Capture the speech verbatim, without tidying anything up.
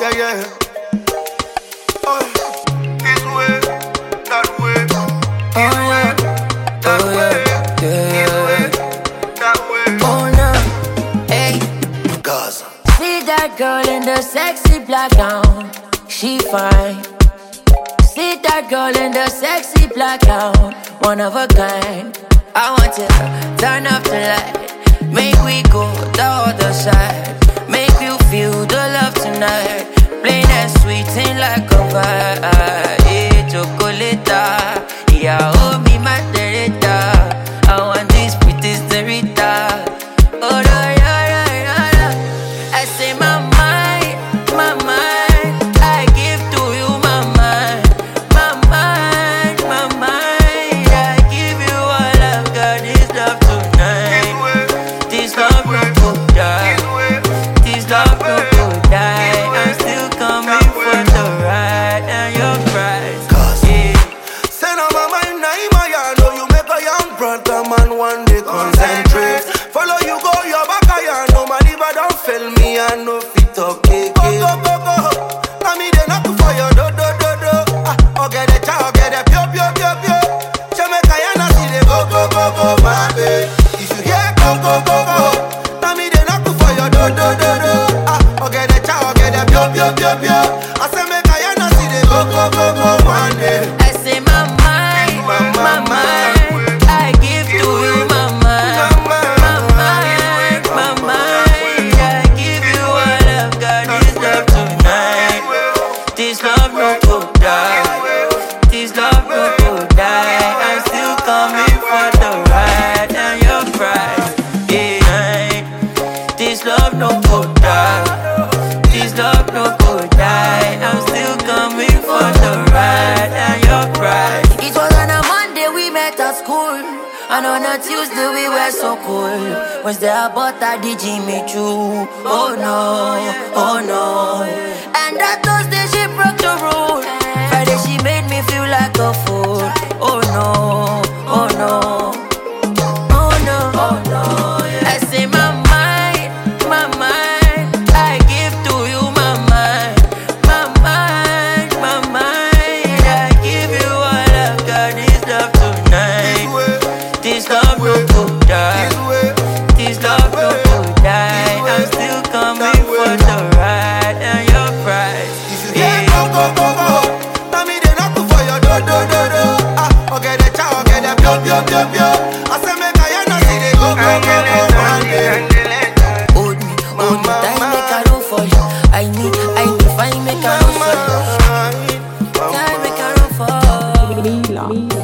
Yeah, yeah. Oh, this way, that way. This way, that way. This way, that way. Oh no, hey. Gaza. See that girl in the sexy black gown, she fine. See that girl in the sexy black gown, one of a kind. I want to turn off the light, make we go the other side. Make you feel the love tonight, plain and sweet, ain't like a vibe. Hey, chocolate, yeah, oh me margarita. I want this pretty Rita. Oh, no, no, no, no, no. I say my mind, my mind, I give to you my mind, my mind, my mind. I give you all I've got. This love tonight, this love no go die, this love no go die. I'm still coming for the ride and your price. Yeah. Say no my mind, nah, my I know you make a young brother man one day concentrate. Follow you go your back, I know my liver don't fail me, I know fit okay. Go go go go, now me they knock for your do do do do. Ah, oh get the chow, get the pure pure pure pure. Jamaica yana see they go go go go, my baby. If you hear go go go go, now me they knock for your do do do do. Ah, oh get the chow, get the pure pure pure pure. I say make I yana see they go go go go one day. I say my mind, my mind, I give to you my mind, my mind, my mind. I give you all I've got. This love tonight, this love no go die, this love no go die. I'm still coming for the ride and your price. Yeah, this love no go die, this love no go die. I'm still coming for the ride and your price. It was on a Monday we met at school, and on a Tuesday we were so cool. Wednesday I bought that D G me through. Oh no, oh no. And that Thursday she broke the rule. Friday she made me feel like a fool. Oh no, oh no, oh no, oh no. I say my mind, my mind, I give to you my mind, my mind, my mind. I give you all I've got. This love tonight, this love no go die, this love no go die. I'm still coming for the ride and your price. Yeah, go go go go. Now me they knock for your do do do do. Ah, oh get the chow, get the pure pure pure pure. I say make I yana see they go go go go one day. Hold me, hold me tight, make I run for you. I need, I need, find make I run for you. Time make I run for you.